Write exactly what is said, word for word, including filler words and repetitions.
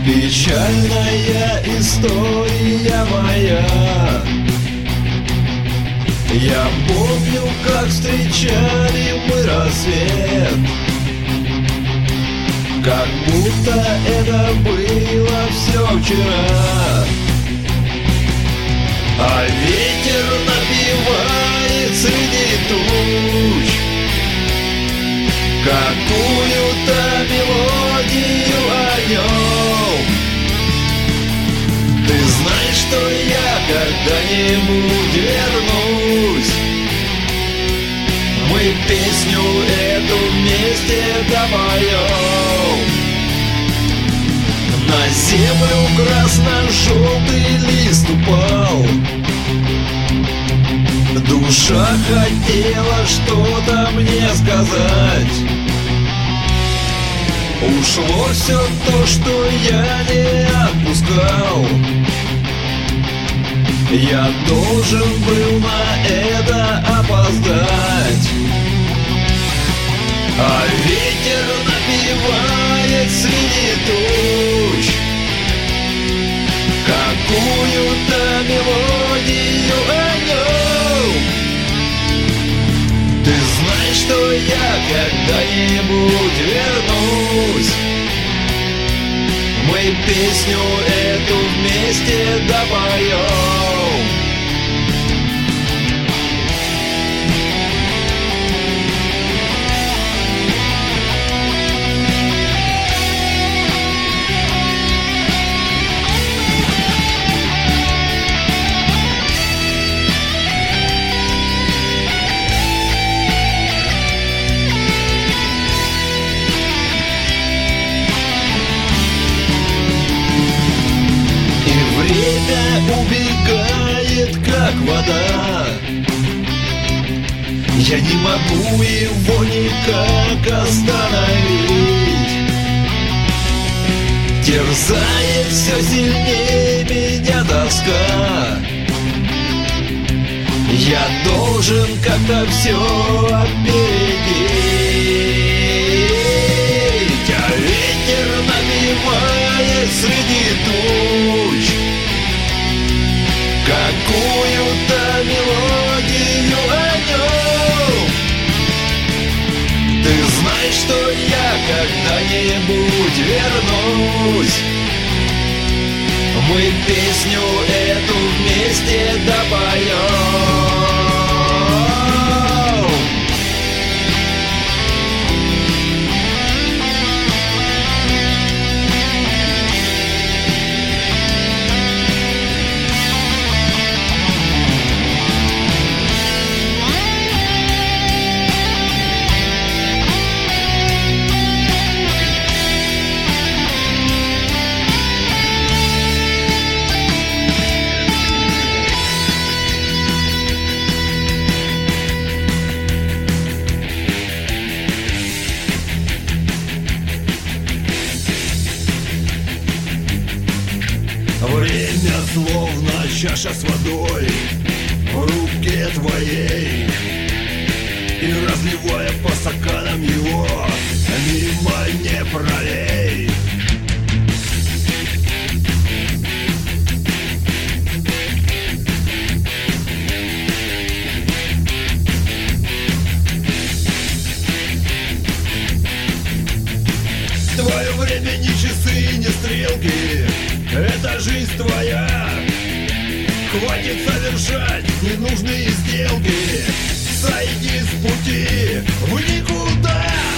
Печальная история моя. Я помню, как встречали мы рассвет, как будто это было все вчера. А ветер напевает среди туч какую-то мелодию о нем. Ты знаешь, что я когда-нибудь вернусь. Мы песню эту вместе допоем. На землю красно-желтый лист упал. Душа хотела что-то мне сказать. Ушло все то, что я не отпускал. Я должен был на это опоздать. А ветер напевает среди туч какую-то мелодию о нем. Ты знаешь, что я когда-нибудь вернусь. Мы песню эту вместе допоем. Убегает, как вода. Я не могу его никак остановить. Терзает все сильнее меня тоска. Я должен как-то все опередить. А ветер напевает среди туч какую-то мелодию о нем. Ты знаешь, что я когда-нибудь вернусь. Мы песню эту вместе допоем. Время словно чаша с водой в руке твоей, и разливая по стаканам его, мимо не пролей. Твое время ни часы, ни стрелки, это жизнь твоя. Хватит совершать ненужные сделки. Сойди с пути в никуда.